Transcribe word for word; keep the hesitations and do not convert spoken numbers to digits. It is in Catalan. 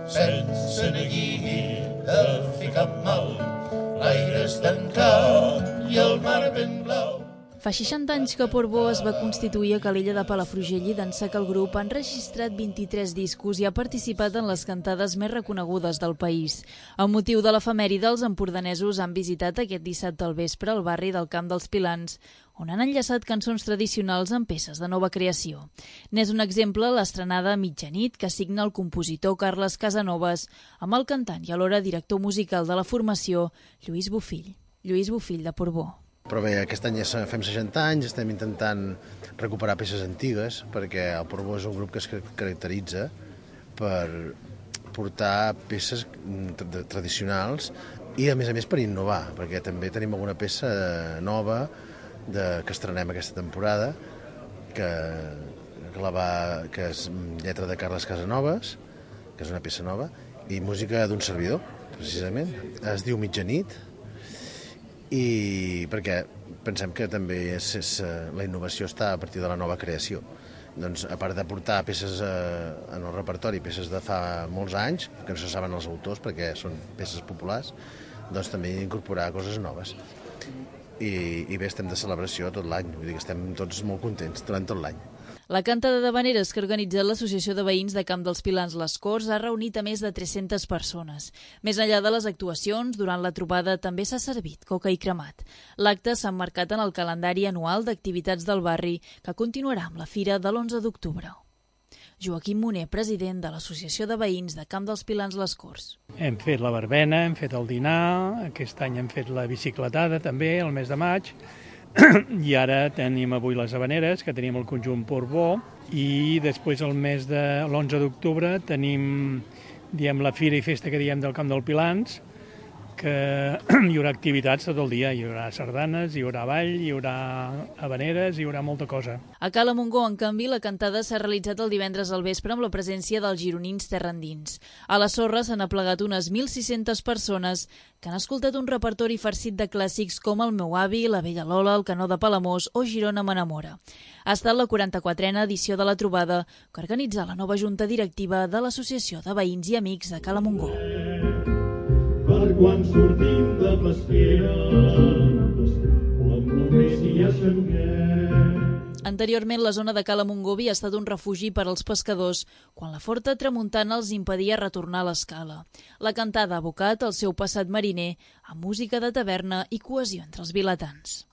sense neguir de fer cap mal. L'aire és tancat i el mar ben blau. Fa seixanta anys que Portbou es va constituir a Calella de Palafrugell i d'ençà que el grup ha enregistrat vint-i-tres discos i ha participat en les cantades més reconegudes del país. Amb motiu de l'efemèride, els empordanesos han visitat aquest dissabte al vespre el barri del Camp dels Pilans, on han enllaçat cançons tradicionals amb peces de nova creació. N'és un exemple l'estrenada Mitjanit, que signa el compositor Carles Casanovas, amb el cantant i alhora director musical de la formació, Lluís Bofill. Lluís Bofill, de Portbou. Però bé, aquest any ja fem seixanta anys, estem intentant recuperar peces antigues, perquè el Portbou és un grup que es caracteritza per portar peces tradicionals i, a més a més, per innovar, perquè també tenim alguna peça nova de, que estrenem aquesta temporada, que, que, la va, que és lletra de Carles Casanovas, que és una peça nova, i música d'un servidor, precisament. Es diu Mitjanit, i perquè pensem que també és, és, la innovació està a partir de la nova creació. Doncs, a part de portar peces eh, en el repertori, peces de fa molts anys, que no se saben els autors perquè són peces populars, doncs també incorporar coses noves. I, i bé, estem de celebració tot l'any, vull dir que estem tots molt contents durant tot l'any. La cantada d'havaneres que ha organitzat l'Associació de Veïns de Camp dels Pilans Les Corts ha reunit a més de tres-centes persones. Més enllà de les actuacions, durant la trobada també s'ha servit coca i cremat. L'acte s'ha emmarcat en el calendari anual d'activitats del barri, que continuarà amb la fira de l'onze d'octubre. Joaquim Moner, president de l'Associació de Veïns de Camp dels Pilans Les Corts. Hem fet la verbena, hem fet el dinar, aquest any hem fet la bicicletada també, el mes de maig, i ara tenim avui les havaneres, que tenim el conjunt Portbou, i després el mes de l'onze d'octubre tenim, diem, la fira i festa que diem del Camp dels Pilans, que hi haurà activitats tot el dia, hi haurà sardanes, hi haurà ball, hi haurà havaneres, hi haurà molta cosa. A Cala Montgó, en canvi, la cantada s'ha realitzat el divendres al vespre amb la presència dels gironins terrandins. A la sorra s'han aplegat unes mil sis-centes persones que han escoltat un repertori farcit de clàssics com El meu avi, La vella Lola, El canó de Palamós o Girona m'enamora. Ha estat la quaranta-quatrena edició de la trobada que organitza la nova junta directiva de l'Associació de Veïns i Amics de Cala Montgó. Per quan sortim de pesquera, quan només hi ha sanguet. Anteriorment, la zona de Cala Montgó havia estat un refugi per als pescadors, quan la forta tramuntana els impedia retornar a l'escala. La cantada ha evocat el seu passat mariner, amb música de taverna i cohesió entre els vilatans.